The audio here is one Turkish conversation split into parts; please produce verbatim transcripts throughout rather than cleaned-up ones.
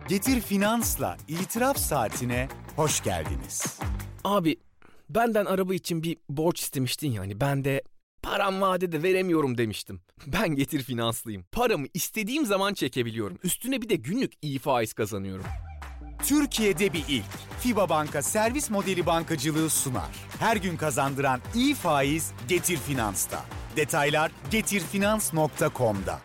Getir Finans'la İtiraf Saatine hoş geldiniz. Abi benden araba için bir borç istemiştin yani. Ben de param vadede veremiyorum demiştim. Ben Getir Finanslıyım. Paramı istediğim zaman çekebiliyorum. Üstüne bir de günlük iyi faiz kazanıyorum. Türkiye'de bir ilk. FİBA Banka servis modeli bankacılığı sunar. Her gün kazandıran iyi faiz Getir Finans'ta. Detaylar getir finans nokta com'da.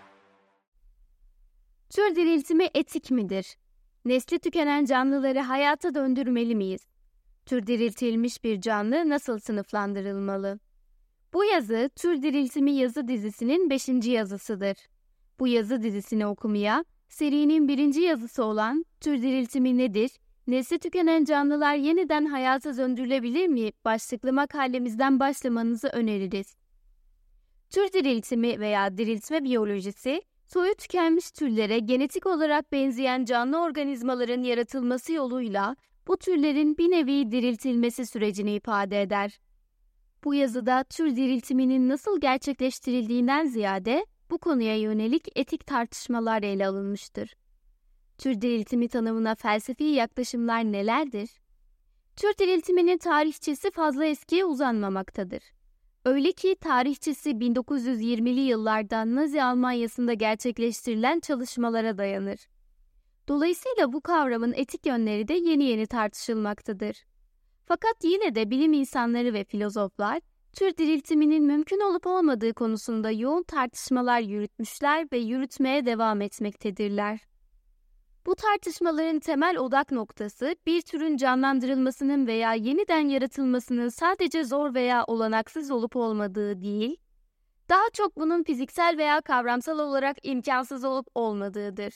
Tür diriltimi etik midir? Nesli tükenen canlıları hayata döndürmeli miyiz? Tür diriltilmiş bir canlı nasıl sınıflandırılmalı? Bu yazı Tür Diriltimi yazı dizisinin beşinci yazısıdır. Bu yazı dizisini okumaya, serinin birinci yazısı olan Tür Diriltimi nedir? Nesli tükenen canlılar yeniden hayata döndürülebilir mi? Başlıklı makalemizden başlamanızı öneririz. Tür diriltimi veya diriltme biyolojisi, soyu tükenmiş türlere genetik olarak benzeyen canlı organizmaların yaratılması yoluyla bu türlerin bir nevi diriltilmesi sürecini ifade eder. Bu yazıda tür diriltiminin nasıl gerçekleştirildiğinden ziyade bu konuya yönelik etik tartışmalar ele alınmıştır. Tür diriltimi tanımına felsefi yaklaşımlar nelerdir? Tür diriltiminin tarihçesi fazla eskiye uzanmamaktadır. Öyle ki tarihçesi bin dokuz yüz yirmili yıllarda Nazi Almanyası'nda gerçekleştirilen çalışmalara dayanır. Dolayısıyla bu kavramın etik yönleri de yeni yeni tartışılmaktadır. Fakat yine de bilim insanları ve filozoflar, tür diriltiminin mümkün olup olmadığı konusunda yoğun tartışmalar yürütmüşler ve yürütmeye devam etmektedirler. Bu tartışmaların temel odak noktası, bir türün canlandırılmasının veya yeniden yaratılmasının sadece zor veya olanaksız olup olmadığı değil, daha çok bunun fiziksel veya kavramsal olarak imkansız olup olmadığıdır.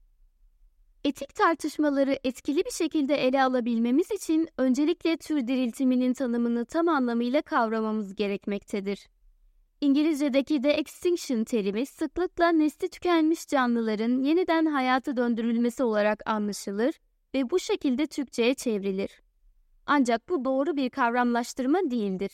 Etik tartışmaları etkili bir şekilde ele alabilmemiz için öncelikle tür diriltiminin tanımını tam anlamıyla kavramamız gerekmektedir. İngilizce'deki de extinction terimi sıklıkla nesli tükenmiş canlıların yeniden hayata döndürülmesi olarak anlaşılır ve bu şekilde Türkçe'ye çevrilir. Ancak bu doğru bir kavramlaştırma değildir.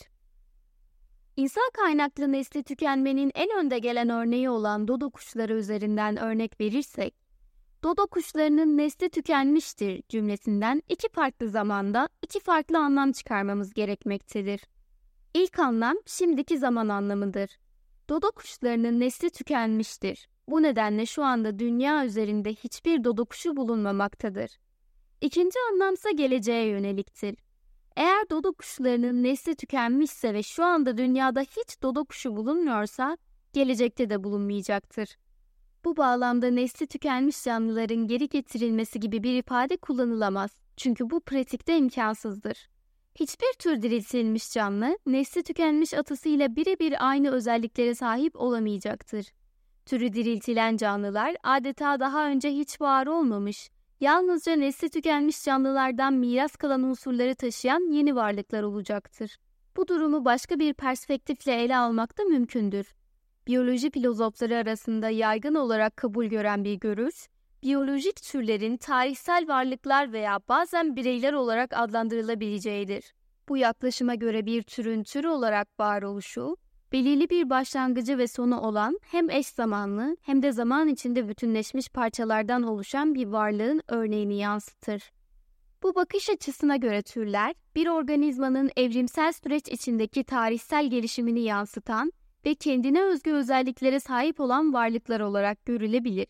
İnsan kaynaklı nesli tükenmenin en önde gelen örneği olan dodo kuşları üzerinden örnek verirsek, dodo kuşlarının nesli tükenmiştir cümlesinden iki farklı zamanda iki farklı anlam çıkarmamız gerekmektedir. İlk anlam şimdiki zaman anlamıdır. Dodo kuşlarının nesli tükenmiştir. Bu nedenle şu anda dünya üzerinde hiçbir dodo kuşu bulunmamaktadır. İkinci anlamsa geleceğe yöneliktir. Eğer dodo kuşlarının nesli tükenmişse ve şu anda dünyada hiç dodo kuşu bulunmuyorsa, gelecekte de bulunmayacaktır. Bu bağlamda nesli tükenmiş canlıların geri getirilmesi gibi bir ifade kullanılamaz. Çünkü bu pratikte imkansızdır. Hiçbir tür diriltilmiş canlı, nesli tükenmiş atasıyla birebir aynı özelliklere sahip olamayacaktır. Türü diriltilen canlılar adeta daha önce hiç var olmamış, yalnızca nesli tükenmiş canlılardan miras kalan unsurları taşıyan yeni varlıklar olacaktır. Bu durumu başka bir perspektifle ele almak da mümkündür. Biyoloji filozofları arasında yaygın olarak kabul gören bir görüş, biyolojik türlerin tarihsel varlıklar veya bazen bireyler olarak adlandırılabileceğidir. Bu yaklaşıma göre bir türün tür olarak varoluşu, belirli bir başlangıcı ve sonu olan hem eş zamanlı hem de zaman içinde bütünleşmiş parçalardan oluşan bir varlığın örneğini yansıtır. Bu bakış açısına göre türler, bir organizmanın evrimsel süreç içindeki tarihsel gelişimini yansıtan ve kendine özgü özelliklere sahip olan varlıklar olarak görülebilir.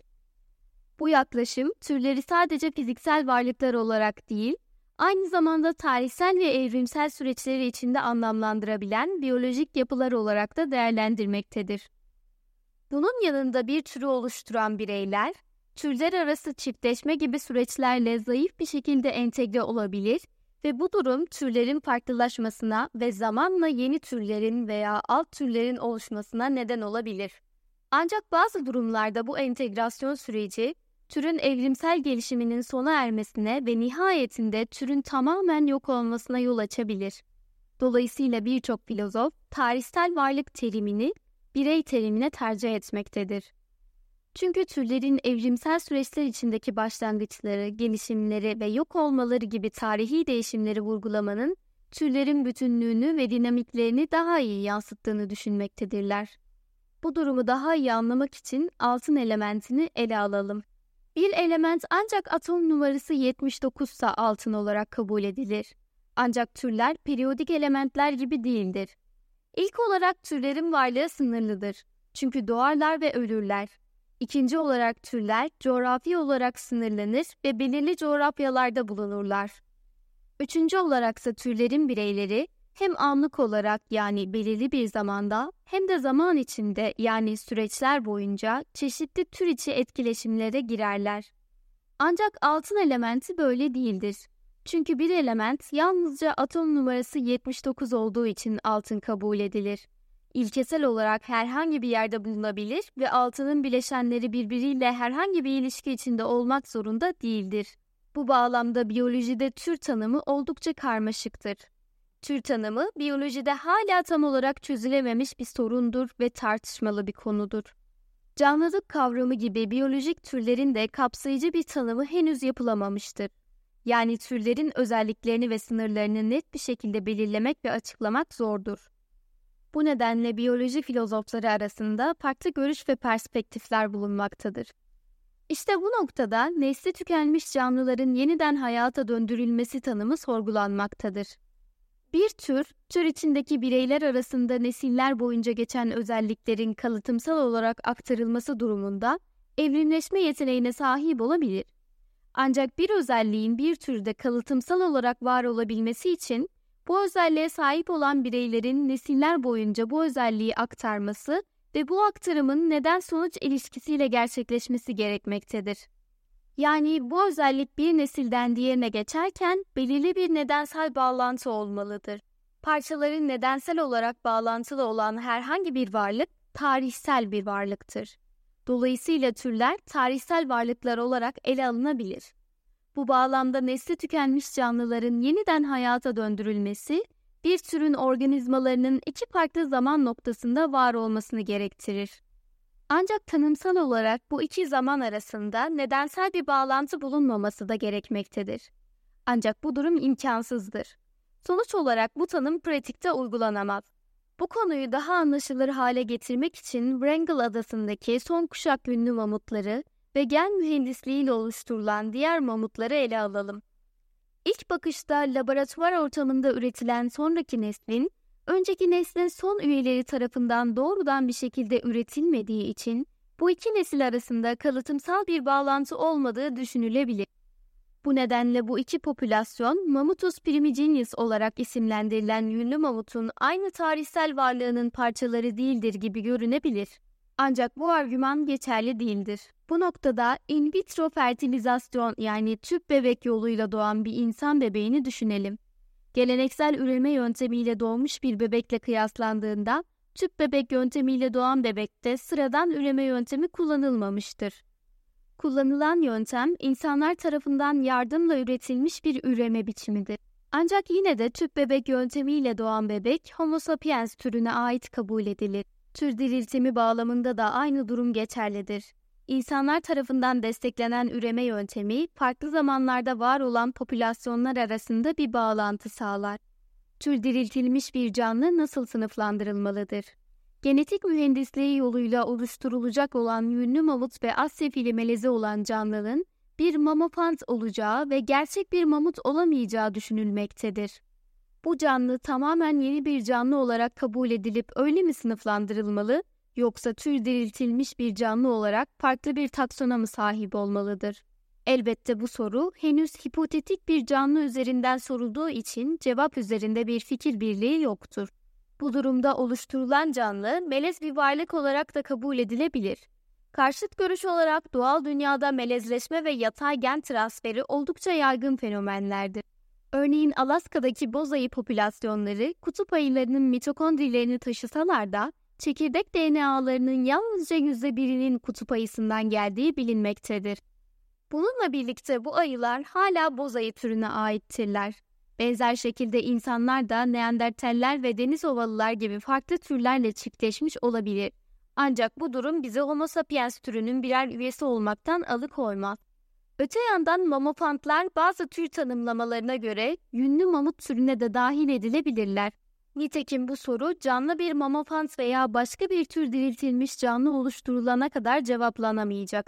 Bu yaklaşım, türleri sadece fiziksel varlıklar olarak değil, aynı zamanda tarihsel ve evrimsel süreçleri içinde anlamlandırabilen biyolojik yapılar olarak da değerlendirmektedir. Bunun yanında bir türü oluşturan bireyler, türler arası çiftleşme gibi süreçlerle zayıf bir şekilde entegre olabilir ve bu durum türlerin farklılaşmasına ve zamanla yeni türlerin veya alt türlerin oluşmasına neden olabilir. Ancak bazı durumlarda bu entegrasyon süreci, türün evrimsel gelişiminin sona ermesine ve nihayetinde türün tamamen yok olmasına yol açabilir. Dolayısıyla birçok filozof, tarihsel varlık terimini birey terimine tercih etmektedir. Çünkü türlerin evrimsel süreçler içindeki başlangıçları, gelişimleri ve yok olmaları gibi tarihi değişimleri vurgulamanın türlerin bütünlüğünü ve dinamiklerini daha iyi yansıttığını düşünmektedirler. Bu durumu daha iyi anlamak için altın elementini ele alalım. Bir element ancak atom numarası yetmiş dokuzsa altın olarak kabul edilir. Ancak türler periyodik elementler gibi değildir. İlk olarak türlerin varlığı sınırlıdır. Çünkü doğarlar ve ölürler. İkinci olarak türler coğrafi olarak sınırlanır ve belirli coğrafyalarda bulunurlar. Üçüncü olaraksa türlerin bireyleri hem anlık olarak yani belirli bir zamanda hem de zaman içinde yani süreçler boyunca çeşitli tür içi etkileşimlere girerler. Ancak altın elementi böyle değildir. Çünkü bir element yalnızca atom numarası yetmiş dokuz olduğu için altın kabul edilir. İlkesel olarak herhangi bir yerde bulunabilir ve altının bileşenleri birbiriyle herhangi bir ilişki içinde olmak zorunda değildir. Bu bağlamda biyolojide tür tanımı oldukça karmaşıktır. Tür tanımı biyolojide hala tam olarak çözülememiş bir sorundur ve tartışmalı bir konudur. Canlılık kavramı gibi biyolojik türlerin de kapsayıcı bir tanımı henüz yapılamamıştır. Yani türlerin özelliklerini ve sınırlarını net bir şekilde belirlemek ve açıklamak zordur. Bu nedenle biyoloji filozofları arasında farklı görüş ve perspektifler bulunmaktadır. İşte bu noktada nesli tükenmiş canlıların yeniden hayata döndürülmesi tanımı sorgulanmaktadır. Bir tür, tür içindeki bireyler arasında nesiller boyunca geçen özelliklerin kalıtımsal olarak aktarılması durumunda evrimleşme yeteneğine sahip olabilir. Ancak bir özelliğin bir türde kalıtımsal olarak var olabilmesi için bu özelliğe sahip olan bireylerin nesiller boyunca bu özelliği aktarması ve bu aktarımın neden-sonuç ilişkisiyle gerçekleşmesi gerekmektedir. Yani bu özellik bir nesilden diğerine geçerken belirli bir nedensel bağlantı olmalıdır. Parçaların nedensel olarak bağlantılı olan herhangi bir varlık tarihsel bir varlıktır. Dolayısıyla türler tarihsel varlıklar olarak ele alınabilir. Bu bağlamda nesli tükenmiş canlıların yeniden hayata döndürülmesi, bir türün organizmalarının iki farklı zaman noktasında var olmasını gerektirir. Ancak tanımsal olarak bu iki zaman arasında nedensel bir bağlantı bulunmaması da gerekmektedir. Ancak bu durum imkansızdır. Sonuç olarak bu tanım pratikte uygulanamaz. Bu konuyu daha anlaşılır hale getirmek için Wrangell Adası'ndaki son kuşak ünlü mamutları ve gen mühendisliğiyle oluşturulan diğer mamutları ele alalım. İlk bakışta laboratuvar ortamında üretilen sonraki neslin, önceki neslin son üyeleri tarafından doğrudan bir şekilde üretilmediği için bu iki nesil arasında kalıtımsal bir bağlantı olmadığı düşünülebilir. Bu nedenle bu iki popülasyon Mammutus primigenius olarak isimlendirilen yünlü mamutun aynı tarihsel varlığının parçaları değildir gibi görünebilir. Ancak bu argüman geçerli değildir. Bu noktada in vitro fertilizasyon yani tüp bebek yoluyla doğan bir insan bebeğini düşünelim. Geleneksel üreme yöntemiyle doğmuş bir bebekle kıyaslandığında tüp bebek yöntemiyle doğan bebekte sıradan üreme yöntemi kullanılmamıştır. Kullanılan yöntem insanlar tarafından yardımla üretilmiş bir üreme biçimidir. Ancak yine de tüp bebek yöntemiyle doğan bebek Homo sapiens türüne ait kabul edilir. Tür diriltimi bağlamında da aynı durum geçerlidir. İnsanlar tarafından desteklenen üreme yöntemi farklı zamanlarda var olan popülasyonlar arasında bir bağlantı sağlar. Tür diriltilmiş bir canlı nasıl sınıflandırılmalıdır? Genetik mühendisliği yoluyla oluşturulacak olan yünlü mamut ve Asya fili melezi olan canlının bir mamopant olacağı ve gerçek bir mamut olamayacağı düşünülmektedir. Bu canlı tamamen yeni bir canlı olarak kabul edilip öyle mi sınıflandırılmalı, yoksa tür diriltilmiş bir canlı olarak farklı bir taksona mı sahip olmalıdır? Elbette bu soru henüz hipotetik bir canlı üzerinden sorulduğu için cevap üzerinde bir fikir birliği yoktur. Bu durumda oluşturulan canlı melez bir varlık olarak da kabul edilebilir. Karşıt görüş olarak doğal dünyada melezleşme ve yatay gen transferi oldukça yaygın fenomenlerdir. Örneğin Alaska'daki boz ayı popülasyonları kutup ayılarının mitokondrilerini taşısalar da çekirdek D N A'larının yalnızca yüzde birinin kutup ayısından geldiği bilinmektedir. Bununla birlikte bu ayılar hala boz ayı türüne aittirler. Benzer şekilde insanlar da Neandertaller ve deniz ovalılar gibi farklı türlerle çiftleşmiş olabilir. Ancak bu durum bizi Homo sapiens türünün birer üyesi olmaktan alıkoymaz. Öte yandan mamopantlar bazı tür tanımlamalarına göre yünlü mamut türüne de dahil edilebilirler. Nitekim bu soru canlı bir mamopant veya başka bir tür diriltilmiş canlı oluşturulana kadar cevaplanamayacaktır.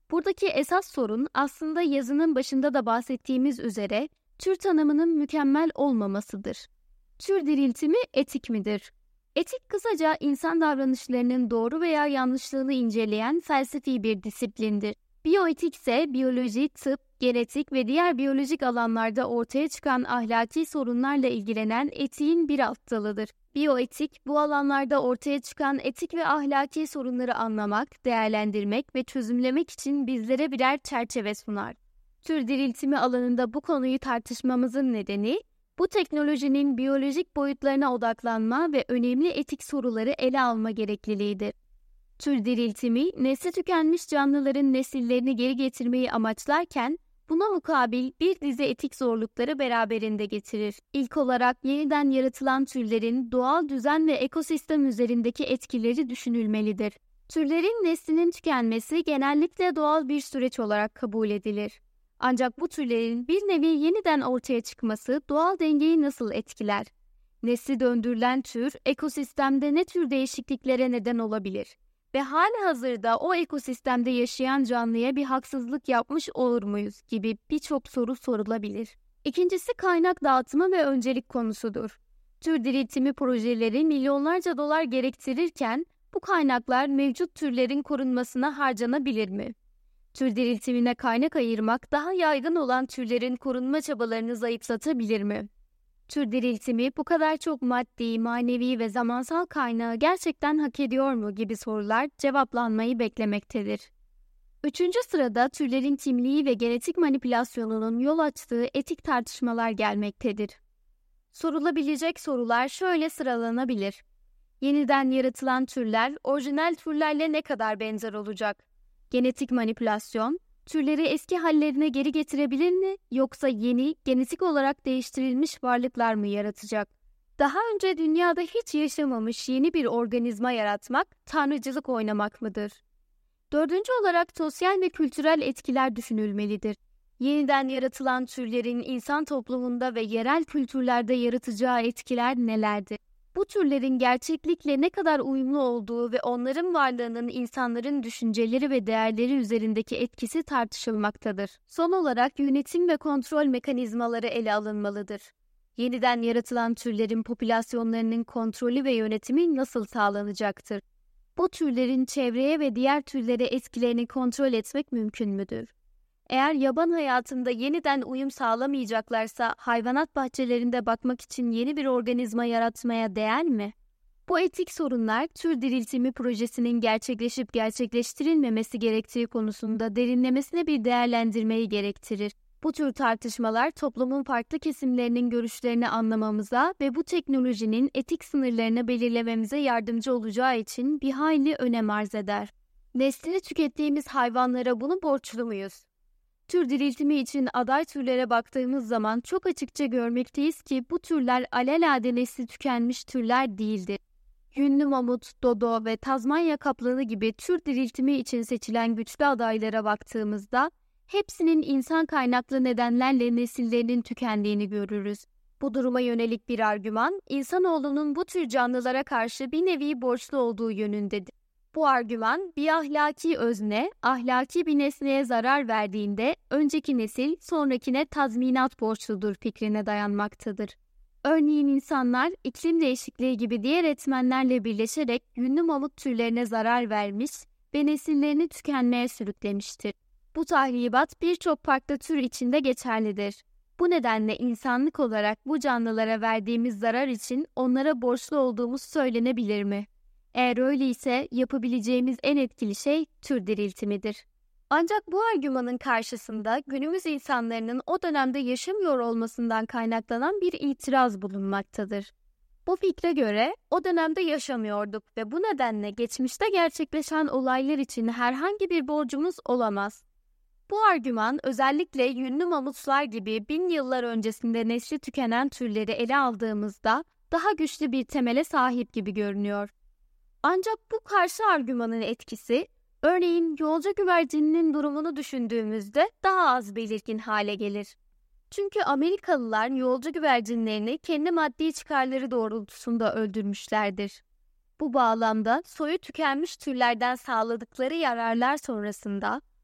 Buradaki esas sorun aslında yazının başında da bahsettiğimiz üzere tür tanımının mükemmel olmamasıdır. Tür diriltimi etik midir? Etik kısaca insan davranışlarının doğru veya yanlışlığını inceleyen felsefi bir disiplindir. Biyoetik ise biyoloji, tıp, genetik ve diğer biyolojik alanlarda ortaya çıkan ahlaki sorunlarla ilgilenen etiğin bir alt dalıdır. Biyoetik, bu alanlarda ortaya çıkan etik ve ahlaki sorunları anlamak, değerlendirmek ve çözümlemek için bizlere birer çerçeve sunar. Tür diriltimi alanında bu konuyu tartışmamızın nedeni, bu teknolojinin biyolojik boyutlarına odaklanma ve önemli etik soruları ele alma gerekliliğidir. Tür diriltimi, nesli tükenmiş canlıların nesillerini geri getirmeyi amaçlarken, buna mukabil bir dizi etik zorlukları beraberinde getirir. İlk olarak yeniden yaratılan türlerin doğal düzen ve ekosistem üzerindeki etkileri düşünülmelidir. Türlerin neslinin tükenmesi genellikle doğal bir süreç olarak kabul edilir. Ancak bu türlerin bir nevi yeniden ortaya çıkması doğal dengeyi nasıl etkiler? Nesli döndürülen tür, ekosistemde ne tür değişikliklere neden olabilir? Ve halihazırda o ekosistemde yaşayan canlıya bir haksızlık yapmış olur muyuz gibi birçok soru sorulabilir. İkincisi kaynak dağıtımı ve öncelik konusudur. Tür diriltimi projeleri milyonlarca dolar gerektirirken bu kaynaklar mevcut türlerin korunmasına harcanabilir mi? Tür diriltimine kaynak ayırmak daha yaygın olan türlerin korunma çabalarını zayıflatabilir mi? Tür diriltimi bu kadar çok maddi, manevi ve zamansal kaynağı gerçekten hak ediyor mu gibi sorular cevaplanmayı beklemektedir. Üçüncü sırada türlerin kimliği ve genetik manipülasyonunun yol açtığı etik tartışmalar gelmektedir. Sorulabilecek sorular şöyle sıralanabilir. Yeniden yaratılan türler orijinal türlerle ne kadar benzer olacak? Genetik manipülasyon, türleri eski hallerine geri getirebilir mi yoksa yeni, genetik olarak değiştirilmiş varlıklar mı yaratacak? Daha önce dünyada hiç yaşamamış yeni bir organizma yaratmak, tanrıcılık oynamak mıdır? Dördüncü olarak sosyal ve kültürel etkiler düşünülmelidir. Yeniden yaratılan türlerin insan toplumunda ve yerel kültürlerde yaratacağı etkiler nelerdir? Bu türlerin gerçeklikle ne kadar uyumlu olduğu ve onların varlığının insanların düşünceleri ve değerleri üzerindeki etkisi tartışılmaktadır. Son olarak yönetim ve kontrol mekanizmaları ele alınmalıdır. Yeniden yaratılan türlerin popülasyonlarının kontrolü ve yönetimi nasıl sağlanacaktır? Bu türlerin çevreye ve diğer türlere etkilerini kontrol etmek mümkün müdür? Eğer yaban hayatında yeniden uyum sağlamayacaklarsa hayvanat bahçelerinde bakmak için yeni bir organizma yaratmaya değer mi? Bu etik sorunlar tür diriltimi projesinin gerçekleşip gerçekleştirilmemesi gerektiği konusunda derinlemesine bir değerlendirmeyi gerektirir. Bu tür tartışmalar toplumun farklı kesimlerinin görüşlerini anlamamıza ve bu teknolojinin etik sınırlarını belirlememize yardımcı olacağı için bir hayli önem arz eder. Neslini tükettiğimiz hayvanlara bunu borçlu muyuz? Tür diriltimi için aday türlere baktığımız zaman çok açıkça görmekteyiz ki bu türler alelade nesli tükenmiş türler değildir. Yünlü mamut, dodo ve Tazmanya kaplanı gibi tür diriltimi için seçilen güçlü adaylara baktığımızda hepsinin insan kaynaklı nedenlerle nesillerinin tükendiğini görürüz. Bu duruma yönelik bir argüman, insanoğlunun bu tür canlılara karşı bir nevi borçlu olduğu yönündedir. Bu argüman, bir ahlaki özne, ahlaki bir nesneye zarar verdiğinde önceki nesil sonrakine tazminat borçludur fikrine dayanmaktadır. Örneğin insanlar iklim değişikliği gibi diğer etmenlerle birleşerek yünlü mamut türlerine zarar vermiş ve nesillerini tükenmeye sürüklemiştir. Bu tahribat birçok farklı tür içinde geçerlidir. Bu nedenle insanlık olarak bu canlılara verdiğimiz zarar için onlara borçlu olduğumuz söylenebilir mi? Eğer öyleyse yapabileceğimiz en etkili şey tür diriltimidir. Ancak bu argümanın karşısında günümüz insanlarının o dönemde yaşamıyor olmasından kaynaklanan bir itiraz bulunmaktadır. Bu fikre göre o dönemde yaşamıyorduk ve bu nedenle geçmişte gerçekleşen olaylar için herhangi bir borcumuz olamaz. Bu argüman özellikle yünlü mamutlar gibi bin yıllar öncesinde nesli tükenen türleri ele aldığımızda daha güçlü bir temele sahip gibi görünüyor. Ancak bu karşı argümanın etkisi, örneğin yolcu güvercininin durumunu düşündüğümüzde daha az belirgin hale gelir. Çünkü Amerikalılar yolcu güvercinlerini kendi maddi çıkarları doğrultusunda öldürmüşlerdir. Bu bağlamda soyu tükenmiş türlerden sağladıkları yararlar sonrasında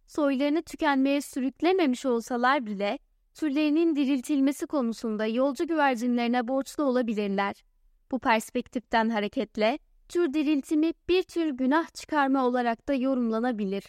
soylarını tükenmeye sürüklememiş olsalar bile türlerinin diriltilmesi konusunda yolcu güvercinlerine borçlu olabilirler. Bu perspektiften hareketle tür diriltimi bir tür günah çıkarma olarak da yorumlanabilir.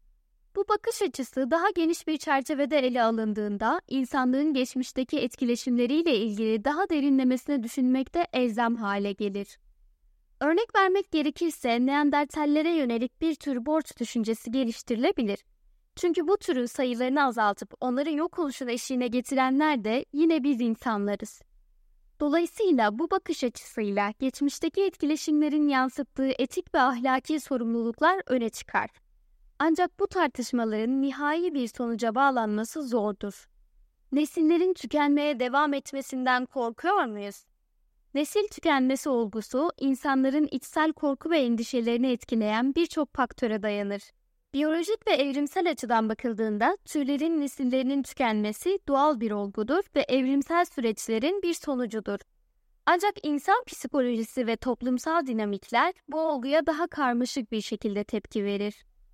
Bu bakış açısı daha geniş bir çerçevede ele alındığında insanlığın geçmişteki etkileşimleriyle ilgili daha derinlemesine düşünmekte elzem hale gelir. Örnek vermek gerekirse Neandertallere yönelik bir tür borç düşüncesi geliştirilebilir. Çünkü bu türün sayılarını azaltıp onların yok oluşuna eşiğine getirenler de yine biz insanlarız. Dolayısıyla bu bakış açısıyla geçmişteki etkileşimlerin yansıttığı etik ve ahlaki sorumluluklar öne çıkar. Ancak bu tartışmaların nihai bir sonuca bağlanması zordur. Nesillerin tükenmeye devam etmesinden korkuyor muyuz? Nesil tükenmesi olgusu, insanların içsel korku ve endişelerini etkileyen birçok faktöre dayanır. Biyolojik ve evrimsel açıdan bakıldığında türlerin nesillerinin tükenmesi doğal bir olgudur ve evrimsel süreçlerin bir sonucudur. Ancak insan psikolojisi ve toplumsal dinamikler bu olguya daha karmaşık bir şekilde tepki verir.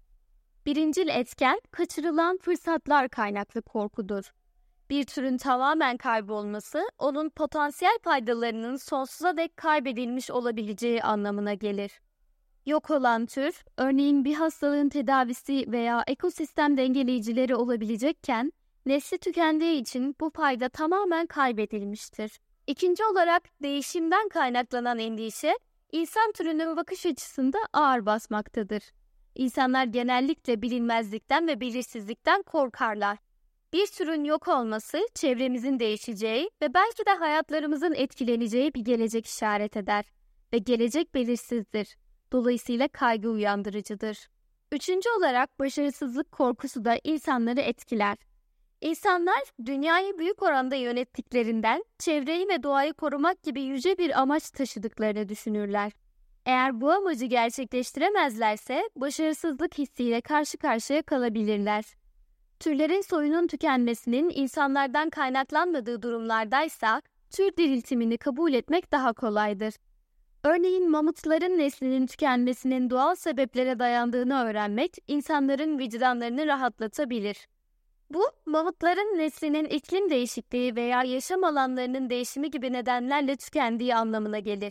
Birincil etken, kaçırılan fırsatlar kaynaklı korkudur. Bir türün tamamen kaybolması, onun potansiyel faydalarının sonsuza dek kaybedilmiş olabileceği anlamına gelir. Yok olan tür, örneğin bir hastalığın tedavisi veya ekosistem dengeleyicileri olabilecekken, nesli tükendiği için bu fayda tamamen kaybedilmiştir. İkinci olarak değişimden kaynaklanan endişe, insan türünün bakış açısında ağır basmaktadır. İnsanlar genellikle bilinmezlikten ve belirsizlikten korkarlar. Bir türün yok olması, çevremizin değişeceği ve belki de hayatlarımızın etkileneceği bir gelecek işaret eder. Ve gelecek belirsizdir. Dolayısıyla kaygı uyandırıcıdır. Üçüncü olarak başarısızlık korkusu da insanları etkiler. İnsanlar dünyayı büyük oranda yönettiklerinden çevreyi ve doğayı korumak gibi yüce bir amaç taşıdıklarını düşünürler. Eğer bu amacı gerçekleştiremezlerse başarısızlık hissiyle karşı karşıya kalabilirler. Türlerin soyunun tükenmesinin insanlardan kaynaklanmadığı durumlardaysa tür diriltimini kabul etmek daha kolaydır. Örneğin mamutların neslinin tükenmesinin doğal sebeplere dayandığını öğrenmek insanların vicdanlarını rahatlatabilir. Bu, mamutların neslinin iklim değişikliği veya yaşam alanlarının değişimi gibi nedenlerle tükendiği anlamına gelir.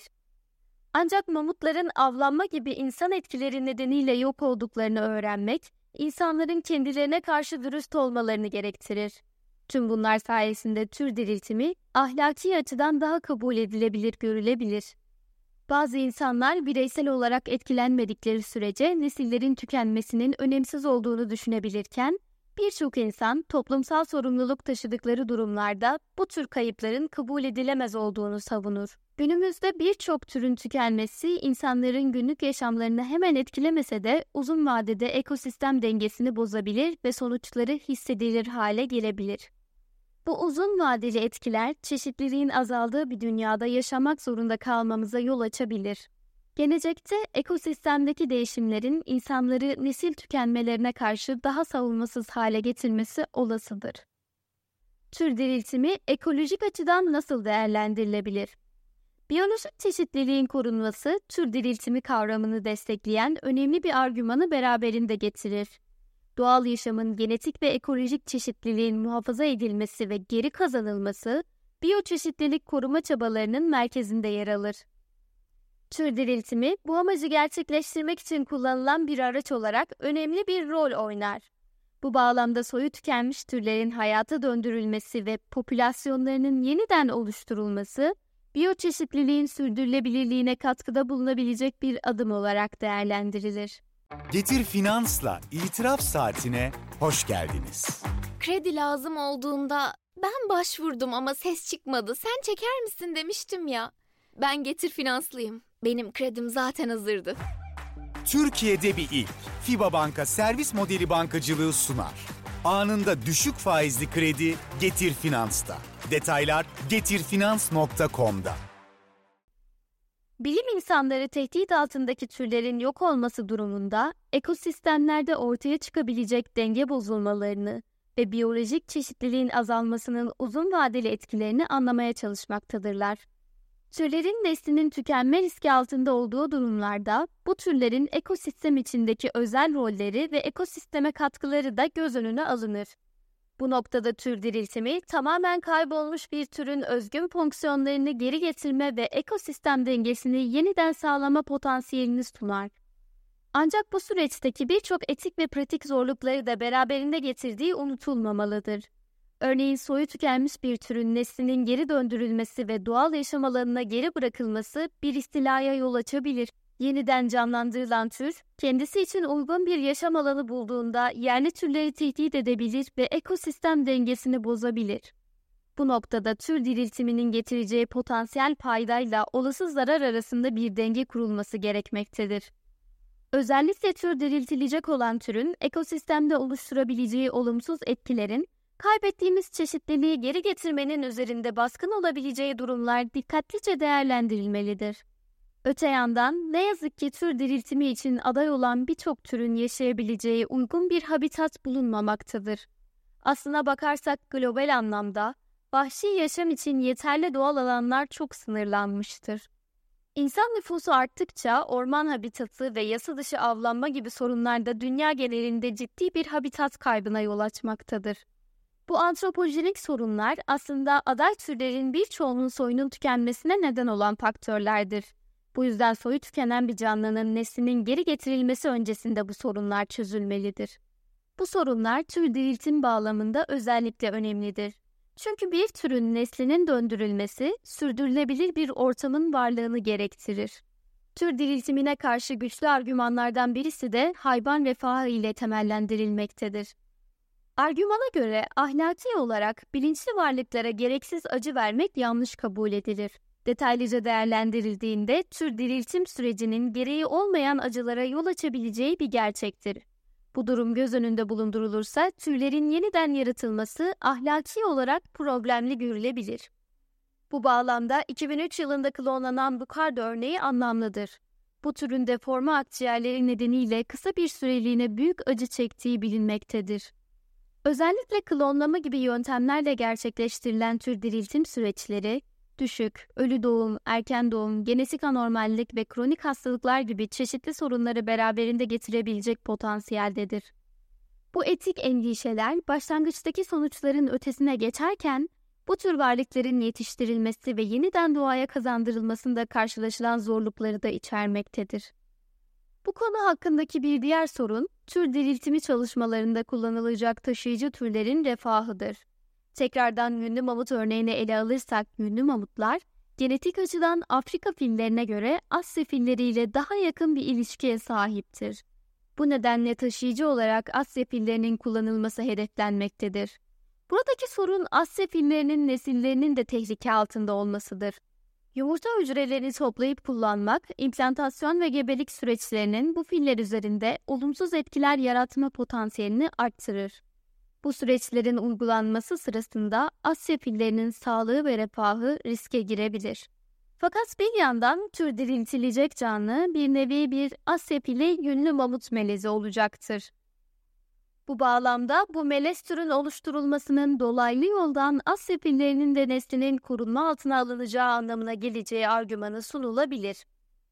Ancak mamutların avlanma gibi insan etkileri nedeniyle yok olduklarını öğrenmek, insanların kendilerine karşı dürüst olmalarını gerektirir. Tüm bunlar sayesinde tür diriltimi ahlaki açıdan daha kabul edilebilir görülebilir. Bazı insanlar bireysel olarak etkilenmedikleri sürece nesillerin tükenmesinin önemsiz olduğunu düşünebilirken, birçok insan toplumsal sorumluluk taşıdıkları durumlarda bu tür kayıpların kabul edilemez olduğunu savunur. Günümüzde birçok türün tükenmesi insanların günlük yaşamlarını hemen etkilemese de uzun vadede ekosistem dengesini bozabilir ve sonuçları hissedilir hale gelebilir. Bu uzun vadeli etkiler çeşitliliğin azaldığı bir dünyada yaşamak zorunda kalmamıza yol açabilir. Gelecekte ekosistemdeki değişimlerin insanları nesil tükenmelerine karşı daha savunmasız hale getirmesi olasıdır. Tür diriltimi ekolojik açıdan nasıl değerlendirilebilir? Biyolojik çeşitliliğin korunması, tür diriltimi kavramını destekleyen önemli bir argümanı beraberinde getirir. Doğal yaşamın genetik ve ekolojik çeşitliliğin muhafaza edilmesi ve geri kazanılması, biyoçeşitlilik koruma çabalarının merkezinde yer alır. Tür diriltimi, bu amacı gerçekleştirmek için kullanılan bir araç olarak önemli bir rol oynar. Bu bağlamda soyu tükenmiş türlerin hayata döndürülmesi ve popülasyonlarının yeniden oluşturulması, biyoçeşitliliğin sürdürülebilirliğine katkıda bulunabilecek bir adım olarak değerlendirilir. Getir Finans'la İtiraf Saatine hoş geldiniz. Kredi lazım olduğunda ben başvurdum ama ses çıkmadı. Sen çeker misin demiştim ya. Ben Getir Finanslıyım. Benim kredim zaten hazırdı. Türkiye'de bir ilk. FİBA Banka servis modeli bankacılığı sunar. Anında düşük faizli kredi Getir Finans'ta. Detaylar getirfinans nokta com'da. Bilim insanları tehdit altındaki türlerin yok olması durumunda ekosistemlerde ortaya çıkabilecek denge bozulmalarını ve biyolojik çeşitliliğin azalmasının uzun vadeli etkilerini anlamaya çalışmaktadırlar. Türlerin neslinin tükenme riski altında olduğu durumlarda bu türlerin ekosistem içindeki özel rolleri ve ekosisteme katkıları da göz önüne alınır. Bu noktada tür diriltimi tamamen kaybolmuş bir türün özgün fonksiyonlarını geri getirme ve ekosistem dengesini yeniden sağlama potansiyelini sunar. Ancak bu süreçteki birçok etik ve pratik zorlukları da beraberinde getirdiği unutulmamalıdır. Örneğin soyu tükenmiş bir türün neslinin geri döndürülmesi ve doğal yaşam alanına geri bırakılması bir istilaya yol açabilir. Yeniden canlandırılan tür, kendisi için uygun bir yaşam alanı bulduğunda yerli türleri tehdit edebilir ve ekosistem dengesini bozabilir. Bu noktada tür diriltiminin getireceği potansiyel paydayla olası zarar arasında bir denge kurulması gerekmektedir. Özellikle tür diriltilecek olan türün ekosistemde oluşturabileceği olumsuz etkilerin, kaybettiğimiz çeşitliliği geri getirmenin üzerinde baskın olabileceği durumlar dikkatlice değerlendirilmelidir. Öte yandan ne yazık ki tür diriltimi için aday olan birçok türün yaşayabileceği uygun bir habitat bulunmamaktadır. Aslına bakarsak global anlamda vahşi yaşam için yeterli doğal alanlar çok sınırlanmıştır. İnsan nüfusu arttıkça orman habitatı ve yasa dışı avlanma gibi sorunlar da dünya genelinde ciddi bir habitat kaybına yol açmaktadır. Bu antropojenik sorunlar aslında aday türlerin birçoğunun soyunun tükenmesine neden olan faktörlerdir. Bu yüzden soyu tükenen bir canlının neslinin geri getirilmesi öncesinde bu sorunlar çözülmelidir. Bu sorunlar tür diriltim bağlamında özellikle önemlidir. Çünkü bir türün neslinin döndürülmesi sürdürülebilir bir ortamın varlığını gerektirir. Tür diriltimine karşı güçlü argümanlardan birisi de hayvan refahı ile temellendirilmektedir. Argümana göre ahlaki olarak bilinçli varlıklara gereksiz acı vermek yanlış kabul edilir. Detaylıca değerlendirildiğinde tür diriltim sürecinin gereği olmayan acılara yol açabileceği bir gerçektir. Bu durum göz önünde bulundurulursa türlerin yeniden yaratılması ahlaki olarak problemli görülebilir. Bu bağlamda iki bin üç yılında klonlanan Bucardo örneği anlamlıdır. Bu türün deforme akciğerleri nedeniyle kısa bir süreliğine büyük acı çektiği bilinmektedir. Özellikle klonlama gibi yöntemlerle gerçekleştirilen tür diriltim süreçleri, düşük, ölü doğum, erken doğum, genetik anormallik ve kronik hastalıklar gibi çeşitli sorunları beraberinde getirebilecek potansiyeldedir. Bu etik endişeler başlangıçtaki sonuçların ötesine geçerken, bu tür varlıkların yetiştirilmesi ve yeniden doğaya kazandırılmasında karşılaşılan zorlukları da içermektedir. Bu konu hakkındaki bir diğer sorun, tür diriltimi çalışmalarında kullanılacak taşıyıcı türlerin refahıdır. Tekrardan yünlü mamut örneğini ele alırsak yünlü mamutlar, genetik açıdan Afrika fillerine göre Asya filleriyle daha yakın bir ilişkiye sahiptir. Bu nedenle taşıyıcı olarak Asya fillerinin kullanılması hedeflenmektedir. Buradaki sorun Asya fillerinin nesillerinin de tehlike altında olmasıdır. Yumurta hücrelerini toplayıp kullanmak, implantasyon ve gebelik süreçlerinin bu filler üzerinde olumsuz etkiler yaratma potansiyelini arttırır. Bu süreçlerin uygulanması sırasında Asya fillerinin sağlığı ve refahı riske girebilir. Fakat bir yandan tür diriltilecek canlı bir nevi bir Asya fili yünlü mamut melezi olacaktır. Bu bağlamda bu melez türün oluşturulmasının dolaylı yoldan Asya fillerinin de neslinin korunma altına alınacağı anlamına geleceği argümanı sunulabilir.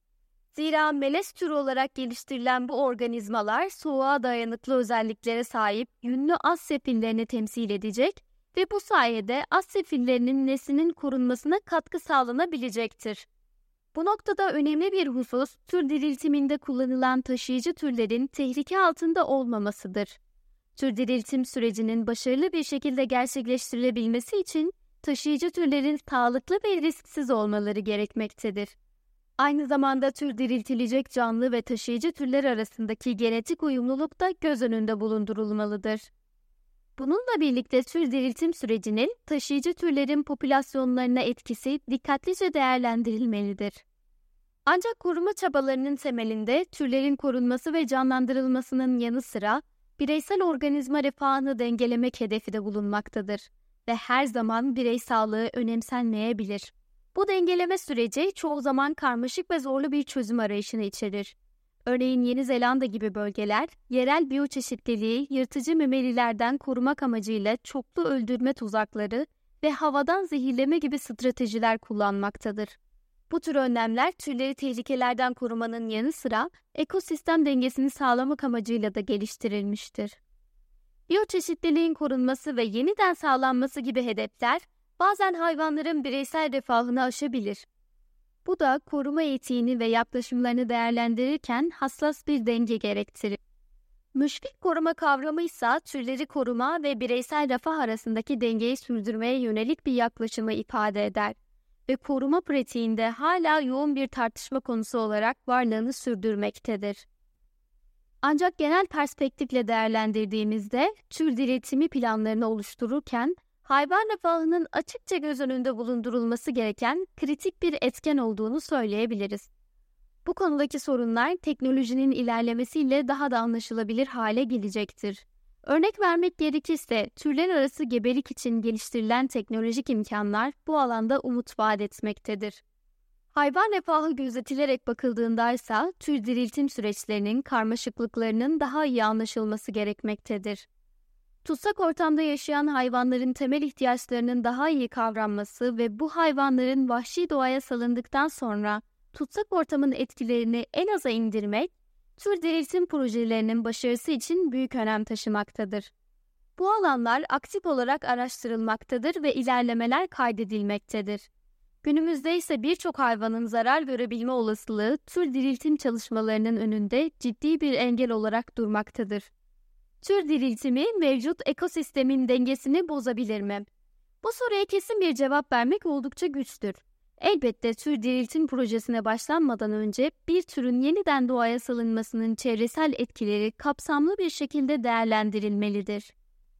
Zira melez türü olarak geliştirilen bu organizmalar soğuğa dayanıklı özelliklere sahip yünlü Asya fillerini temsil edecek ve bu sayede Asya fillerinin neslinin korunmasına katkı sağlanabilecektir. Bu noktada önemli bir husus tür diriltiminde kullanılan taşıyıcı türlerin tehlike altında olmamasıdır. Tür diriltim sürecinin başarılı bir şekilde gerçekleştirilebilmesi için taşıyıcı türlerin sağlıklı ve risksiz olmaları gerekmektedir. Aynı zamanda tür diriltilecek canlı ve taşıyıcı türler arasındaki genetik uyumluluk da göz önünde bulundurulmalıdır. Bununla birlikte tür diriltim sürecinin taşıyıcı türlerin popülasyonlarına etkisi dikkatlice değerlendirilmelidir. Ancak koruma çabalarının temelinde türlerin korunması ve canlandırılmasının yanı sıra bireysel organizma refahını dengelemek hedefi de bulunmaktadır ve her zaman birey sağlığı önemsenmeyebilir. Bu dengeleme süreci çoğu zaman karmaşık ve zorlu bir çözüm arayışını içerir. Örneğin Yeni Zelanda gibi bölgeler, yerel biyoçeşitliliği yırtıcı memelilerden korumak amacıyla çoklu öldürme tuzakları ve havadan zehirleme gibi stratejiler kullanmaktadır. Bu tür önlemler türleri tehlikelerden korumanın yanı sıra ekosistem dengesini sağlamak amacıyla da geliştirilmiştir. Biyoçeşitliliğin korunması ve yeniden sağlanması gibi hedefler bazen hayvanların bireysel refahını aşabilir. Bu da koruma etiğini ve yaklaşımlarını değerlendirirken hassas bir denge gerektirir. Müşfik koruma kavramı ise türleri koruma ve bireysel refah arasındaki dengeyi sürdürmeye yönelik bir yaklaşımı ifade eder ve koruma pratiğinde hala yoğun bir tartışma konusu olarak varlığını sürdürmektedir. Ancak genel perspektifle değerlendirdiğimizde tür diriltimi planlarını oluştururken hayvan refahının açıkça göz önünde bulundurulması gereken kritik bir etken olduğunu söyleyebiliriz. Bu konudaki sorunlar teknolojinin ilerlemesiyle daha da anlaşılabilir hale gelecektir. Örnek vermek gerekirse türler arası gebelik için geliştirilen teknolojik imkanlar bu alanda umut vaat etmektedir. Hayvan refahı gözetilerek bakıldığında ise tür diriltim süreçlerinin karmaşıklıklarının daha iyi anlaşılması gerekmektedir. Tutsak ortamda yaşayan hayvanların temel ihtiyaçlarının daha iyi kavranması ve bu hayvanların vahşi doğaya salındıktan sonra tutsak ortamın etkilerini en aza indirmek, tür diriltim projelerinin başarısı için büyük önem taşımaktadır. Bu alanlar aktif olarak araştırılmaktadır ve ilerlemeler kaydedilmektedir. Günümüzde ise birçok hayvanın zarar görebilme olasılığı tür diriltim çalışmalarının önünde ciddi bir engel olarak durmaktadır. Tür diriltimi mevcut ekosistemin dengesini bozabilir mi? Bu soruya kesin bir cevap vermek oldukça güçtür. Elbette tür diriltim projesine başlanmadan önce bir türün yeniden doğaya salınmasının çevresel etkileri kapsamlı bir şekilde değerlendirilmelidir.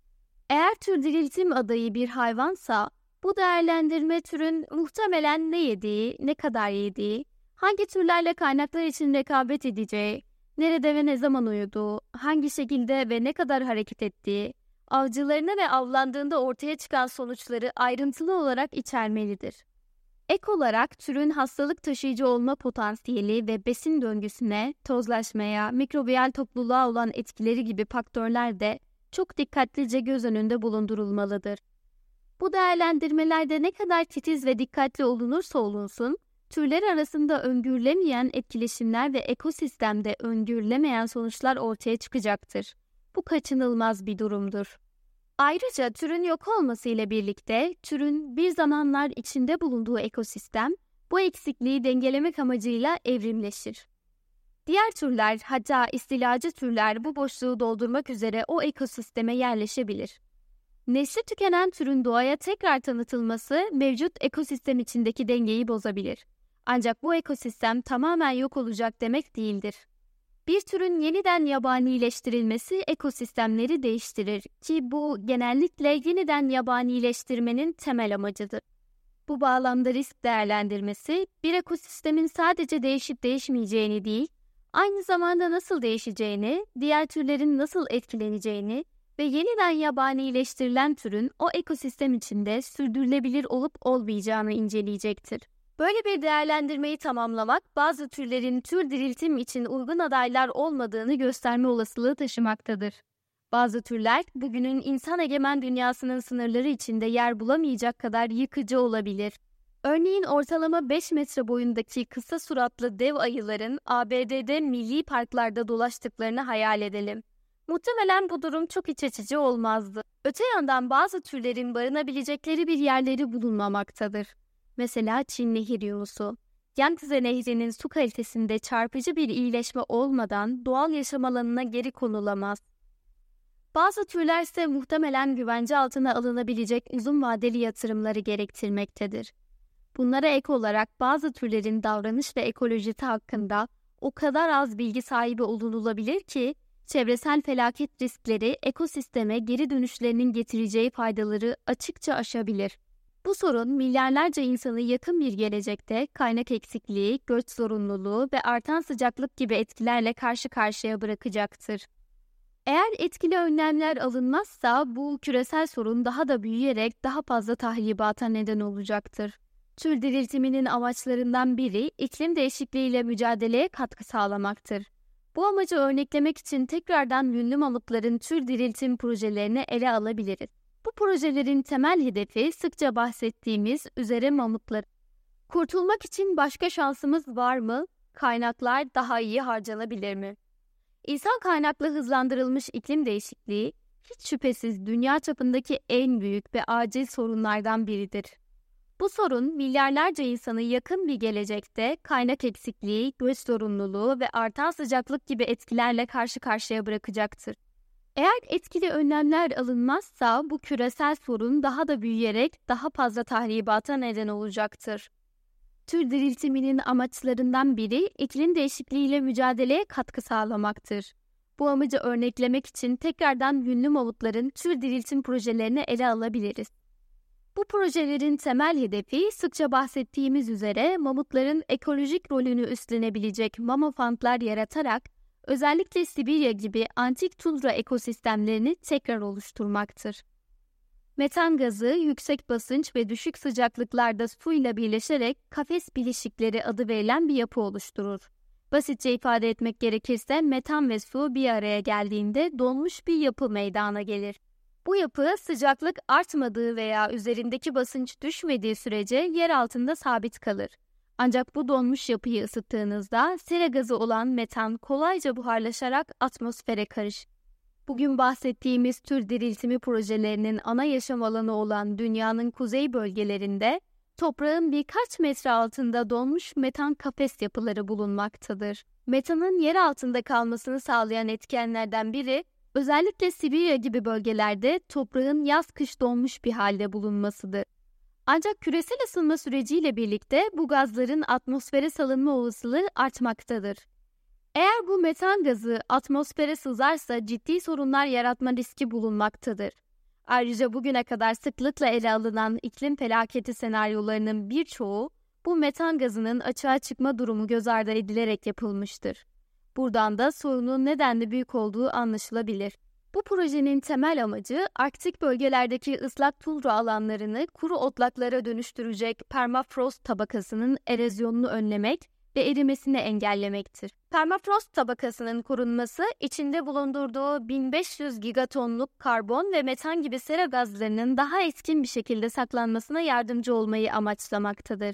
Eğer tür diriltim adayı bir hayvansa, bu değerlendirme türün muhtemelen ne yediği, ne kadar yediği, hangi türlerle kaynaklar için rekabet edeceği, nerede ve ne zaman uyuduğu, hangi şekilde ve ne kadar hareket ettiği, avcılarına ve avlandığında ortaya çıkan sonuçları ayrıntılı olarak içermelidir. Ek olarak türün hastalık taşıyıcı olma potansiyeli ve besin döngüsüne, tozlaşmaya, mikrobiyal topluluğa olan etkileri gibi faktörler de çok dikkatlice göz önünde bulundurulmalıdır. Bu değerlendirmelerde ne kadar titiz ve dikkatli olunursa olunsun, türler arasında öngörülemeyen etkileşimler ve ekosistemde öngörülemeyen sonuçlar ortaya çıkacaktır. Bu kaçınılmaz bir durumdur. Ayrıca türün yok olmasıyla birlikte türün bir zamanlar içinde bulunduğu ekosistem bu eksikliği dengelemek amacıyla evrimleşir. Diğer türler, hatta istilacı türler bu boşluğu doldurmak üzere o ekosisteme yerleşebilir. Nesli tükenen türün doğaya tekrar tanıtılması mevcut ekosistem içindeki dengeyi bozabilir. Ancak bu ekosistem tamamen yok olacak demek değildir. Bir türün yeniden yabanileştirilmesi ekosistemleri değiştirir ki bu genellikle yeniden yabanileştirmenin temel amacıdır. Bu bağlamda risk değerlendirmesi bir ekosistemin sadece değişip değişmeyeceğini değil, aynı zamanda nasıl değişeceğini, diğer türlerin nasıl etkileneceğini ve yeniden yabanileştirilen türün o ekosistem içinde sürdürülebilir olup olmayacağını inceleyecektir. Böyle bir değerlendirmeyi tamamlamak, bazı türlerin tür diriltim için uygun adaylar olmadığını gösterme olasılığı taşımaktadır. Bazı türler, bugünün insan egemen dünyasının sınırları içinde yer bulamayacak kadar yıkıcı olabilir. Örneğin ortalama beş metre boyundaki kısa suratlı dev ayıların A B D'de milli parklarda dolaştıklarını hayal edelim. Muhtemelen bu durum çok iç açıcı olmazdı. Öte yandan bazı türlerin barınabilecekleri bir yerleri bulunmamaktadır. Mesela Çin nehir yunusu. Yangtze Nehri'nin su kalitesinde çarpıcı bir iyileşme olmadan doğal yaşam alanına geri konulamaz. Bazı türler ise muhtemelen güvence altına alınabilecek uzun vadeli yatırımları gerektirmektedir. Bunlara ek olarak bazı türlerin davranış ve ekolojisi hakkında o kadar az bilgi sahibi olunulabilir ki, çevresel felaket riskleri ekosisteme geri dönüşlerinin getireceği faydaları açıkça aşabilir. Bu sorun milyarlarca insanı yakın bir gelecekte kaynak eksikliği, göç zorunluluğu ve artan sıcaklık gibi etkilerle karşı karşıya bırakacaktır. Eğer etkili önlemler alınmazsa bu küresel sorun daha da büyüyerek daha fazla tahribata neden olacaktır. Tür diriltiminin amaçlarından biri iklim değişikliğiyle mücadeleye katkı sağlamaktır. Bu amacı örneklemek için tekrardan ünlü mamutların tür diriltim projelerini ele alabiliriz. Bu projelerin temel hedefi sıkça bahsettiğimiz üzere mamutlar. Kurtulmak için başka şansımız var mı? Kaynaklar daha iyi harcanabilir mi? İnsan kaynaklı hızlandırılmış iklim değişikliği hiç şüphesiz dünya çapındaki en büyük ve acil sorunlardan biridir. Bu sorun milyarlarca insanı yakın bir gelecekte kaynak eksikliği, göç zorunluluğu ve artan sıcaklık gibi etkilerle karşı karşıya bırakacaktır. Eğer etkili önlemler alınmazsa bu küresel sorun daha da büyüyerek daha fazla tahribata neden olacaktır. Tür diriltiminin amaçlarından biri iklim değişikliğiyle mücadeleye katkı sağlamaktır. Bu amacı örneklemek için tekrardan ünlü mamutların tür diriltim projelerini ele alabiliriz. Bu projelerin temel hedefi sıkça bahsettiğimiz üzere mamutların ekolojik rolünü üstlenebilecek mamofantlar yaratarak özellikle Sibirya gibi antik tundra ekosistemlerini tekrar oluşturmaktır. Metan gazı yüksek basınç ve düşük sıcaklıklarda suyla birleşerek kafes bileşikleri adı verilen bir yapı oluşturur. Basitçe ifade etmek gerekirse metan ve su bir araya geldiğinde donmuş bir yapı meydana gelir. Bu yapı sıcaklık artmadığı veya üzerindeki basınç düşmediği sürece yer altında sabit kalır. Ancak bu donmuş yapıyı ısıttığınızda sera gazı olan metan kolayca buharlaşarak atmosfere karışır. Bugün bahsettiğimiz tür diriltimi projelerinin ana yaşam alanı olan dünyanın kuzey bölgelerinde toprağın birkaç metre altında donmuş metan kafes yapıları bulunmaktadır. Metanın yer altında kalmasını sağlayan etkenlerden biri özellikle Sibirya gibi bölgelerde toprağın yaz-kış donmuş bir halde bulunmasıdır. Ancak küresel ısınma süreciyle birlikte bu gazların atmosfere salınma olasılığı artmaktadır. Eğer bu metan gazı atmosfere sızarsa ciddi sorunlar yaratma riski bulunmaktadır. Ayrıca bugüne kadar sıklıkla ele alınan iklim felaketi senaryolarının birçoğu bu metan gazının açığa çıkma durumu göz ardı edilerek yapılmıştır. Buradan da sorunun nedenle büyük olduğu anlaşılabilir. Bu projenin temel amacı Arktik bölgelerdeki ıslak tundra alanlarını kuru otlaklara dönüştürecek permafrost tabakasının erozyonunu önlemek ve erimesini engellemektir. Permafrost tabakasının korunması içinde bulundurduğu bin beş yüz gigatonluk karbon ve metan gibi sera gazlarının daha etkin bir şekilde saklanmasına yardımcı olmayı amaçlamaktadır.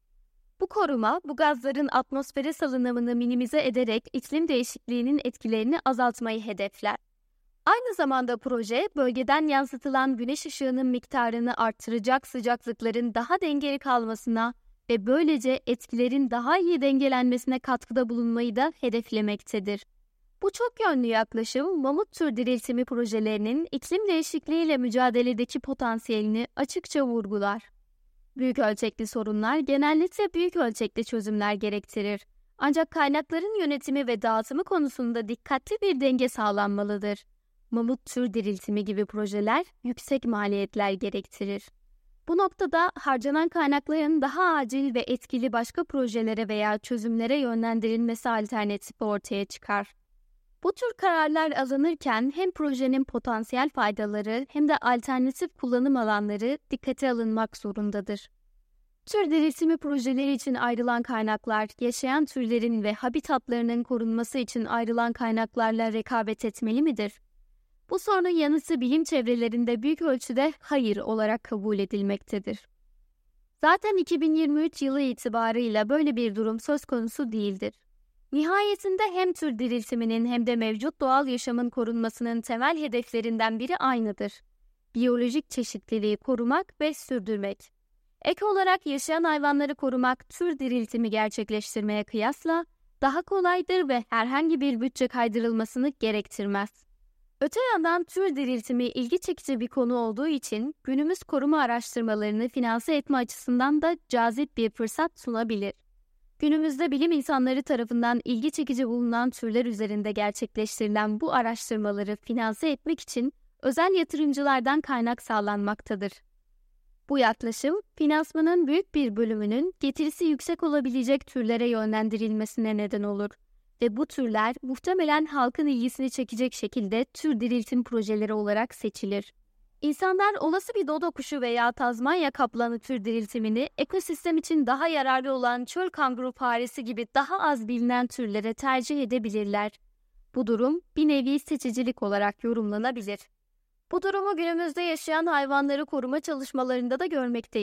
Bu koruma, bu gazların atmosfere salınımını minimize ederek iklim değişikliğinin etkilerini azaltmayı hedefler. Aynı zamanda proje, bölgeden yansıtılan güneş ışığının miktarını artıracak sıcaklıkların daha dengeli kalmasına ve böylece etkilerin daha iyi dengelenmesine katkıda bulunmayı da hedeflemektedir. Bu çok yönlü yaklaşım, mamut tür diriltimi projelerinin iklim değişikliğiyle mücadeledeki potansiyelini açıkça vurgular. Büyük ölçekli sorunlar genellikle büyük ölçekli çözümler gerektirir. Ancak kaynakların yönetimi ve dağıtımı konusunda dikkatli bir denge sağlanmalıdır. Mamut tür diriltimi gibi projeler yüksek maliyetler gerektirir. Bu noktada harcanan kaynakların daha acil ve etkili başka projelere veya çözümlere yönlendirilmesi alternatifi ortaya çıkar. Bu tür kararlar alınırken hem projenin potansiyel faydaları hem de alternatif kullanım alanları dikkate alınmak zorundadır. Tür diriltimi projeleri için ayrılan kaynaklar, yaşayan türlerin ve habitatlarının korunması için ayrılan kaynaklarla rekabet etmeli midir? Bu sorunun yanıtı bilim çevrelerinde büyük ölçüde hayır olarak kabul edilmektedir. Zaten iki bin yirmi üç yılı itibarıyla böyle bir durum söz konusu değildir. Nihayetinde hem tür diriltiminin hem de mevcut doğal yaşamın korunmasının temel hedeflerinden biri aynıdır. Biyolojik çeşitliliği korumak ve sürdürmek. Ek olarak yaşayan hayvanları korumak tür diriltimi gerçekleştirmeye kıyasla daha kolaydır ve herhangi bir bütçe kaydırılmasını gerektirmez. Öte yandan tür diriltimi ilgi çekici bir konu olduğu için günümüz koruma araştırmalarını finanse etme açısından da cazip bir fırsat sunabilir. Günümüzde bilim insanları tarafından ilgi çekici bulunan türler üzerinde gerçekleştirilen bu araştırmaları finanse etmek için özel yatırımcılardan kaynak sağlanmaktadır. Bu yaklaşım, finansmanın büyük bir bölümünün getirisi yüksek olabilecek türlere yönlendirilmesine neden olur ve bu türler muhtemelen halkın ilgisini çekecek şekilde tür diriltim projeleri olarak seçilir. İnsanlar olası bir dodo kuşu veya Tazmanya kaplanı tür diriltimini ekosistem için daha yararlı olan çöl kanguru faresi gibi daha az bilinen türlere tercih edebilirler. Bu durum bir nevi seçicilik olarak yorumlanabilir. Bu durumu günümüzde yaşayan hayvanları koruma çalışmalarında da görmekteyiz.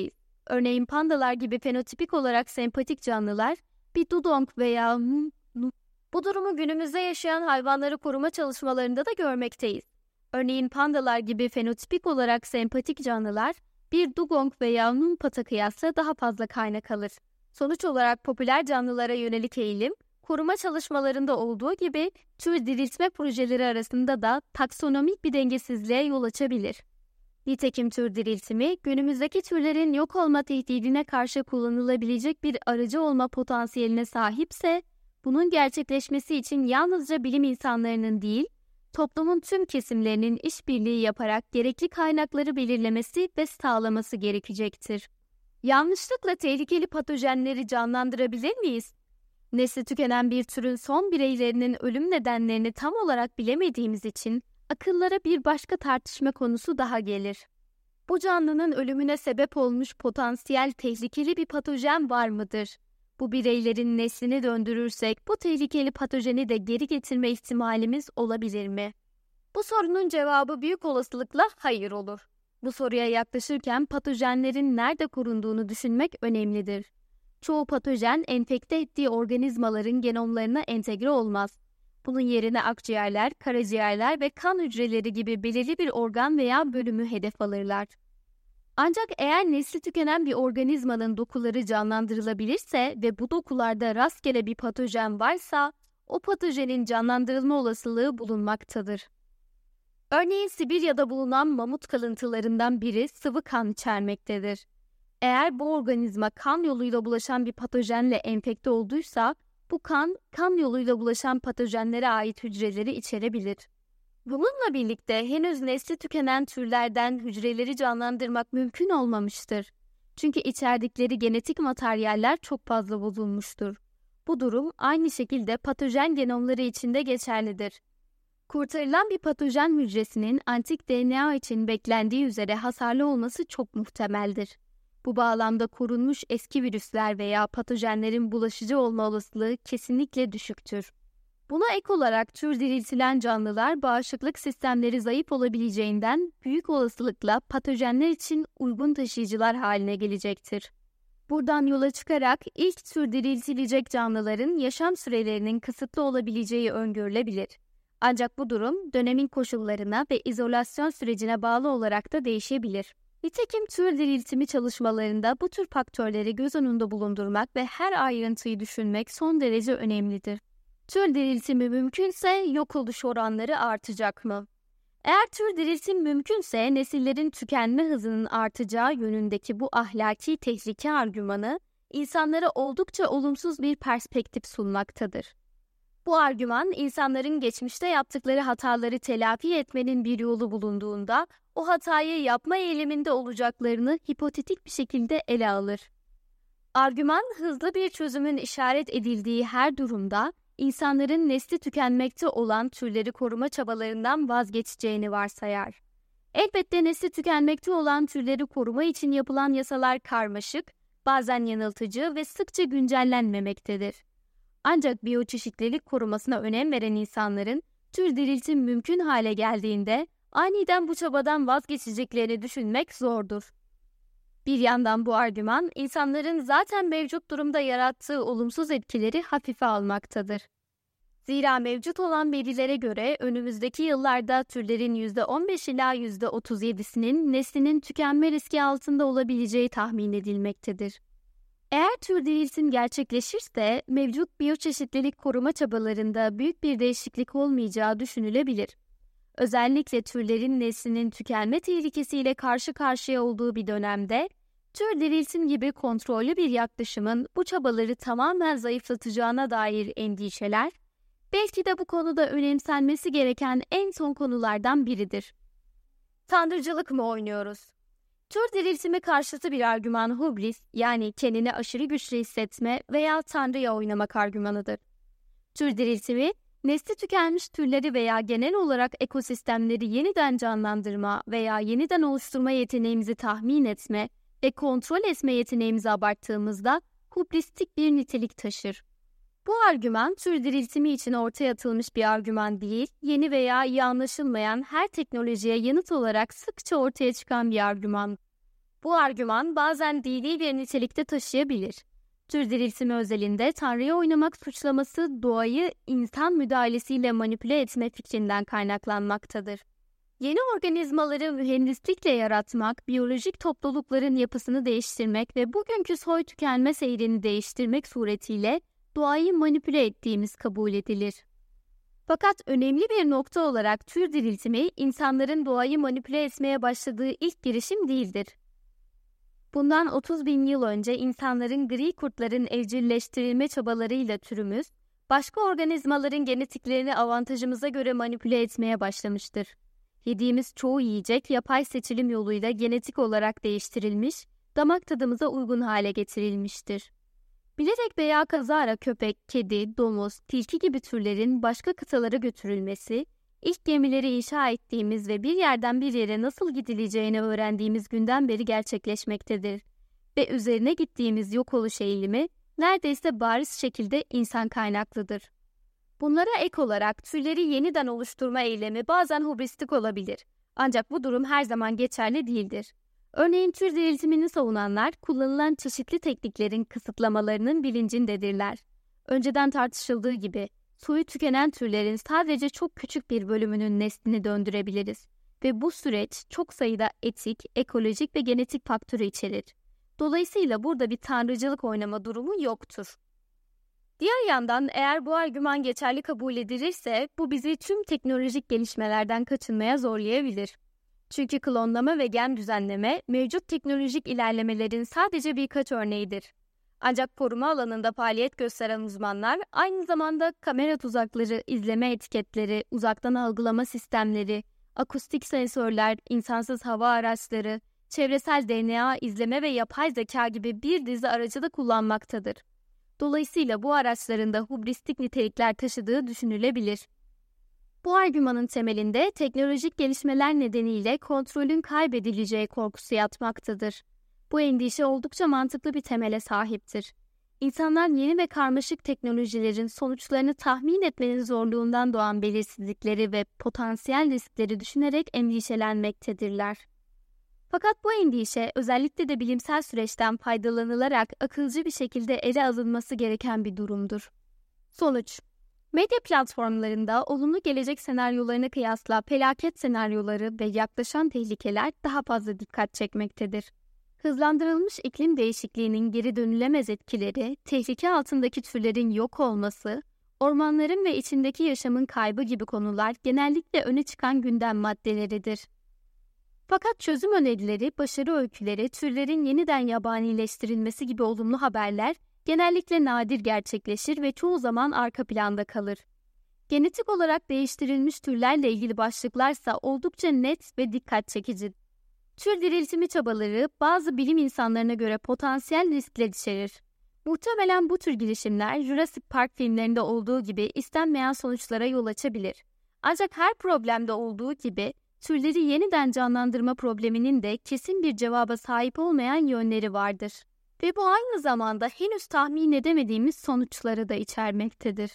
örneğin pandalar gibi fenotipik olarak sempatik canlılar, bir dudong veya nu, nu. Bu durumu günümüzde yaşayan hayvanları koruma çalışmalarında da görmekteyiz. Örneğin pandalar gibi fenotipik olarak sempatik canlılar, bir dugong veya numpata kıyasla daha fazla kaynak alır. Sonuç olarak popüler canlılara yönelik eğilim, koruma çalışmalarında olduğu gibi tür diriltme projeleri arasında da taksonomik bir dengesizliğe yol açabilir. Nitekim tür diriltimi, günümüzdeki türlerin yok olma tehdidine karşı kullanılabilecek bir aracı olma potansiyeline sahipse, bunun gerçekleşmesi için yalnızca bilim insanlarının değil, toplumun tüm kesimlerinin işbirliği yaparak gerekli kaynakları belirlemesi ve sağlaması gerekecektir. Yanlışlıkla tehlikeli patojenleri canlandırabilir miyiz? Nesli tükenen bir türün son bireylerinin ölüm nedenlerini tam olarak bilemediğimiz için akıllara bir başka tartışma konusu daha gelir. Bu canlının ölümüne sebep olmuş potansiyel tehlikeli bir patojen var mıdır? Bu bireylerin neslini döndürürsek bu tehlikeli patojeni de geri getirme ihtimalimiz olabilir mi? Bu sorunun cevabı büyük olasılıkla hayır olur. Bu soruya yaklaşırken patojenlerin nerede korunduğunu düşünmek önemlidir. Çoğu patojen enfekte ettiği organizmaların genomlarına entegre olmaz. Bunun yerine akciğerler, karaciğerler ve kan hücreleri gibi belirli bir organ veya bölümü hedef alırlar. Ancak eğer nesli tükenen bir organizmanın dokuları canlandırılabilirse ve bu dokularda rastgele bir patojen varsa, o patojenin canlandırılma olasılığı bulunmaktadır. Örneğin Sibirya'da bulunan mamut kalıntılarından biri sıvı kan içermektedir. Eğer bu organizma kan yoluyla bulaşan bir patojenle enfekte olduysa, bu kan, kan yoluyla bulaşan patojenlere ait hücreleri içerebilir. Bununla birlikte henüz nesli tükenen türlerden hücreleri canlandırmak mümkün olmamıştır. Çünkü içerdikleri genetik materyaller çok fazla bozulmuştur. Bu durum aynı şekilde patojen genomları için de geçerlidir. Kurtarılan bir patojen hücresinin antik D N A için beklendiği üzere hasarlı olması çok muhtemeldir. Bu bağlamda korunmuş eski virüsler veya patojenlerin bulaşıcı olma olasılığı kesinlikle düşüktür. Buna ek olarak tür diriltilen canlılar bağışıklık sistemleri zayıf olabileceğinden büyük olasılıkla patojenler için uygun taşıyıcılar haline gelecektir. Buradan yola çıkarak ilk tür diriltilecek canlıların yaşam sürelerinin kısıtlı olabileceği öngörülebilir. Ancak bu durum dönemin koşullarına ve izolasyon sürecine bağlı olarak da değişebilir. Nitekim tür diriltimi çalışmalarında bu tür faktörleri göz önünde bulundurmak ve her ayrıntıyı düşünmek son derece önemlidir. Tür diriltimi mümkünse yok oluş oranları artacak mı? Eğer tür diriltim mümkünse nesillerin tükenme hızının artacağı yönündeki bu ahlaki tehlike argümanı insanlara oldukça olumsuz bir perspektif sunmaktadır. Bu argüman insanların geçmişte yaptıkları hataları telafi etmenin bir yolu bulunduğunda o hatayı yapma eğiliminde olacaklarını hipotetik bir şekilde ele alır. Argüman hızlı bir çözümün işaret edildiği her durumda insanların nesli tükenmekte olan türleri koruma çabalarından vazgeçeceğini varsayar. Elbette nesli tükenmekte olan türleri koruma için yapılan yasalar karmaşık, bazen yanıltıcı ve sıkça güncellenmemektedir. Ancak biyoçeşitlilik korumasına önem veren insanların tür diriltim mümkün hale geldiğinde aniden bu çabadan vazgeçeceklerini düşünmek zordur. Bir yandan bu argüman insanların zaten mevcut durumda yarattığı olumsuz etkileri hafife almaktadır. Zira mevcut olan verilere göre önümüzdeki yıllarda türlerin yüzde on beş ila yüzde otuz yedisinin neslinin tükenme riski altında olabileceği tahmin edilmektedir. Eğer tür diriltim gerçekleşirse mevcut biyoçeşitlilik koruma çabalarında büyük bir değişiklik olmayacağı düşünülebilir. Özellikle türlerin neslinin tükenme tehlikesiyle karşı karşıya olduğu bir dönemde tür diriltim gibi kontrollü bir yaklaşımın bu çabaları tamamen zayıflatacağına dair endişeler, belki de bu konuda önemsenmesi gereken en son konulardan biridir. Tanrıcılık mı oynuyoruz? Tür diriltimi karşıtı bir argüman hubris, yani kendini aşırı güçlü hissetme veya Tanrı'ya oynamak argümanıdır. Tür diriltimi, nesli tükenmiş türleri veya genel olarak ekosistemleri yeniden canlandırma veya yeniden oluşturma yeteneğimizi tahmin etme ve kontrol etme yeteneğimizi abarttığımızda hubristik bir nitelik taşır. Bu argüman tür diriltimi için ortaya atılmış bir argüman değil, yeni veya iyi anlaşılmayan her teknolojiye yanıt olarak sıkça ortaya çıkan bir argüman. Bu argüman bazen dini bir nitelikte taşıyabilir. Tür diriltimi özelinde Tanrı'ya oynamak suçlaması doğayı insan müdahalesiyle manipüle etme fikrinden kaynaklanmaktadır. Yeni organizmaları mühendislikle yaratmak, biyolojik toplulukların yapısını değiştirmek ve bugünkü soy tükenme seyrini değiştirmek suretiyle doğayı manipüle ettiğimiz kabul edilir. Fakat önemli bir nokta olarak tür diriltimi insanların doğayı manipüle etmeye başladığı ilk girişim değildir. Bundan otuz bin yıl önce insanların gri kurtların evcilleştirilme çabalarıyla türümüz, başka organizmaların genetiklerini avantajımıza göre manipüle etmeye başlamıştır. Yediğimiz çoğu yiyecek yapay seçilim yoluyla genetik olarak değiştirilmiş, damak tadımıza uygun hale getirilmiştir. Bilerek veya kazara köpek, kedi, domuz, tilki gibi türlerin başka kıtalara götürülmesi, ilk gemileri inşa ettiğimiz ve bir yerden bir yere nasıl gidileceğini öğrendiğimiz günden beri gerçekleşmektedir. Ve üzerine gittiğimiz yok oluş eğilimi neredeyse bariz şekilde insan kaynaklıdır. Bunlara ek olarak türleri yeniden oluşturma eylemi bazen hubristik olabilir. Ancak bu durum her zaman geçerli değildir. Örneğin tür diriltimini savunanlar kullanılan çeşitli tekniklerin kısıtlamalarının bilincindedirler. Önceden tartışıldığı gibi soyu tükenen türlerin sadece çok küçük bir bölümünün neslini döndürebiliriz ve bu süreç çok sayıda etik, ekolojik ve genetik faktörü içerir. Dolayısıyla burada bir tanrıcılık oynama durumu yoktur. Diğer yandan eğer bu argüman geçerli kabul edilirse bu bizi tüm teknolojik gelişmelerden kaçınmaya zorlayabilir. Çünkü klonlama ve gen düzenleme mevcut teknolojik ilerlemelerin sadece birkaç örneğidir. Ancak koruma alanında faaliyet gösteren uzmanlar aynı zamanda kamera tuzakları, izleme etiketleri, uzaktan algılama sistemleri, akustik sensörler, insansız hava araçları, çevresel D N A izleme ve yapay zeka gibi bir dizi aracı da kullanmaktadır. Dolayısıyla bu araçların da hubristik nitelikler taşıdığı düşünülebilir. Bu argümanın temelinde teknolojik gelişmeler nedeniyle kontrolün kaybedileceği korkusu yatmaktadır. Bu endişe oldukça mantıklı bir temele sahiptir. İnsanlar yeni ve karmaşık teknolojilerin sonuçlarını tahmin etmenin zorluğundan doğan belirsizlikleri ve potansiyel riskleri düşünerek endişelenmektedirler. Fakat bu endişe özellikle de bilimsel süreçten faydalanılarak akılcı bir şekilde ele alınması gereken bir durumdur. Sonuç: medya platformlarında olumlu gelecek senaryolarına kıyasla felaket senaryoları ve yaklaşan tehlikeler daha fazla dikkat çekmektedir. Hızlandırılmış iklim değişikliğinin geri dönülemez etkileri, tehlike altındaki türlerin yok olması, ormanların ve içindeki yaşamın kaybı gibi konular genellikle öne çıkan gündem maddeleridir. Fakat çözüm önerileri, başarı öyküleri, türlerin yeniden yabanileştirilmesi gibi olumlu haberler genellikle nadir gerçekleşir ve çoğu zaman arka planda kalır. Genetik olarak değiştirilmiş türlerle ilgili başlıklarsa oldukça net ve dikkat çekici. Tür diriltimi çabaları bazı bilim insanlarına göre potansiyel riskler içerir. Muhtemelen bu tür girişimler Jurassic Park filmlerinde olduğu gibi istenmeyen sonuçlara yol açabilir. Ancak her problemde olduğu gibi türleri yeniden canlandırma probleminin de kesin bir cevaba sahip olmayan yönleri vardır. Ve bu aynı zamanda henüz tahmin edemediğimiz sonuçları da içermektedir.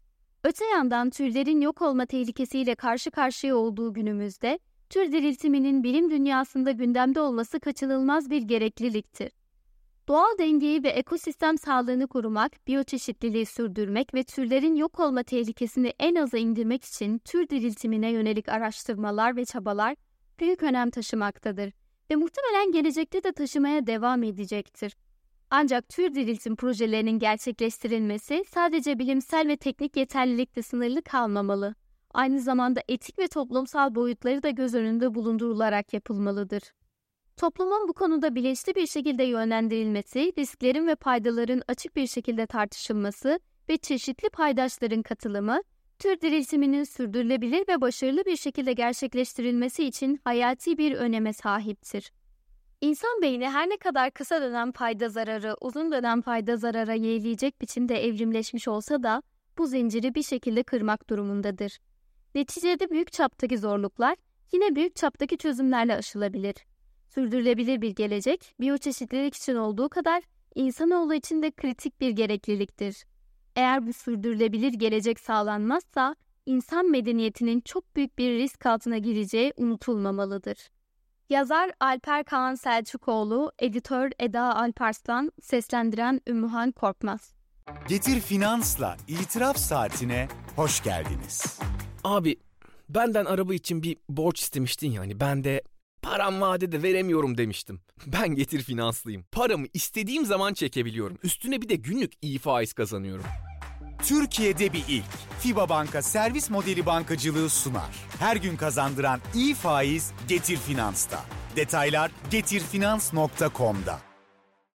Öte yandan türlerin yok olma tehlikesiyle karşı karşıya olduğu günümüzde, tür diriltiminin bilim dünyasında gündemde olması kaçınılmaz bir gerekliliktir. Doğal dengeyi ve ekosistem sağlığını korumak, biyoçeşitliliği sürdürmek ve türlerin yok olma tehlikesini en aza indirmek için tür diriltimine yönelik araştırmalar ve çabalar büyük önem taşımaktadır ve muhtemelen gelecekte de taşımaya devam edecektir. Ancak tür diriltim projelerinin gerçekleştirilmesi sadece bilimsel ve teknik yeterlilikle sınırlı kalmamalı. Aynı zamanda etik ve toplumsal boyutları da göz önünde bulundurularak yapılmalıdır. Toplumun bu konuda bilinçli bir şekilde yönlendirilmesi, risklerin ve faydaların açık bir şekilde tartışılması ve çeşitli paydaşların katılımı, tür diriltiminin sürdürülebilir ve başarılı bir şekilde gerçekleştirilmesi için hayati bir öneme sahiptir. İnsan beyni her ne kadar kısa dönem fayda zararı, uzun dönem fayda zarara yeğleyecek biçimde evrimleşmiş olsa da bu zinciri bir şekilde kırmak durumundadır. Neticede büyük çaptaki zorluklar yine büyük çaptaki çözümlerle aşılabilir. Sürdürülebilir bir gelecek, biyoçeşitlilik için olduğu kadar insanoğlu için de kritik bir gerekliliktir. Eğer bu sürdürülebilir gelecek sağlanmazsa, insan medeniyetinin çok büyük bir risk altına gireceği unutulmamalıdır. Yazar Alper Kaan Selçukoğlu, editör Eda Alparslan, seslendiren Ümmühan Korkmaz. Getir Finans'la itiraf saatine hoş geldiniz. Abi benden araba için bir borç istemiştin yani ben de param vadede veremiyorum demiştim. Ben Getir Finanslıyım. Paramı istediğim zaman çekebiliyorum. Üstüne bir de günlük iyi faiz kazanıyorum. Türkiye'de bir ilk. FİBA Banka servis modeli bankacılığı sunar. Her gün kazandıran iyi faiz Getir Finans'ta. Detaylar getir finans nokta com'da.